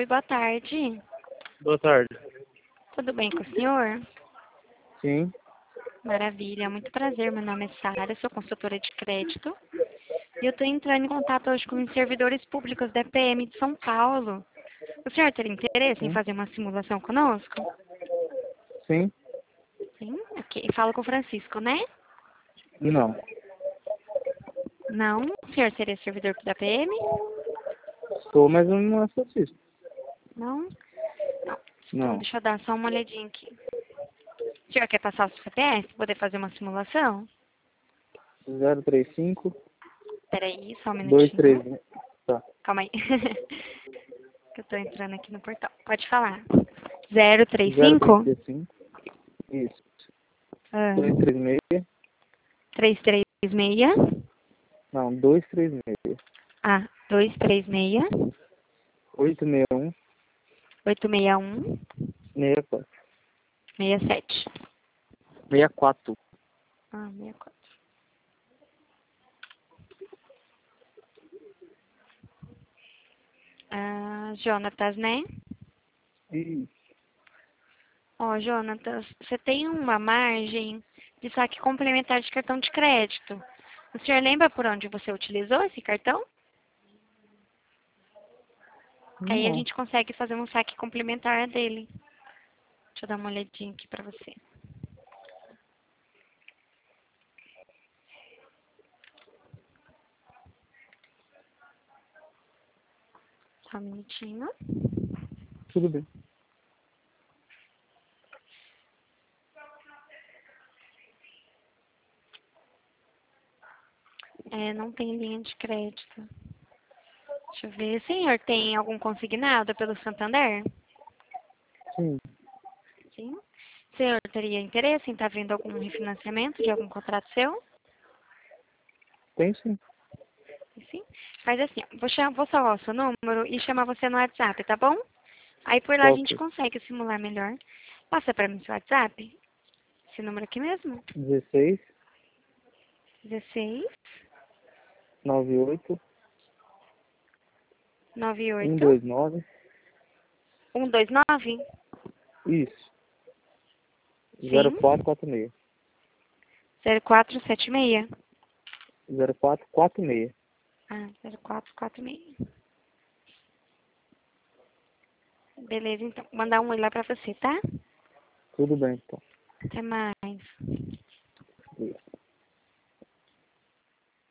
Oi, boa tarde. Boa tarde. Tudo bem com o senhor? Sim, Maravilha, muito prazer. Meu nome é Sara, sou consultora de crédito. E eu estou entrando em contato hoje com os servidores públicos da EPM de São Paulo. O senhor teria interesse em sim, fazer uma simulação conosco? sim. Sim? Ok. Fala com o Francisco, né? Não. Não? O senhor seria servidor da PM? Sou, mas eu não assisto. Não? Não. Então, Não. deixa eu dar só uma olhadinha aqui. O senhor quer passar o seu CPF para poder fazer uma simulação? 035 Peraí, só um minutinho. 23. Tá. Calma aí. Que eu tô entrando aqui no portal. Pode falar. 035 035. Isso. ah, 236. 336 Não, 236. ah, 236 861 861 64. 67. 64. Ah, 64. Ah, Jonatas, né? Isso. Ó, Jonatas, você tem uma margem de saque complementar de cartão de crédito. O senhor lembra por onde você utilizou esse cartão? Aí a Não. gente consegue fazer um saque complementar dele. Deixa eu dar uma olhadinha aqui pra você. Só um minutinho. Tudo bem. É, não tem linha de crédito. Deixa eu ver. O senhor tem algum consignado pelo Santander? Sim. Sim. O senhor teria interesse em estar vendo algum refinanciamento de algum contrato seu? Tem sim. Sim. Faz assim, ó, vou salvar o seu número e chamar você no WhatsApp, tá bom? Aí por lá Tá a gente ok. consegue simular melhor. Passa pra mim seu WhatsApp? Esse número aqui mesmo? 16 16 98 98 129. 129? Isso. Sim. 0446. 0476? 0446. Ah, 0446. Beleza, então. Vou mandar um oi lá pra você, tá? Tudo bem, então. Até mais. Isso.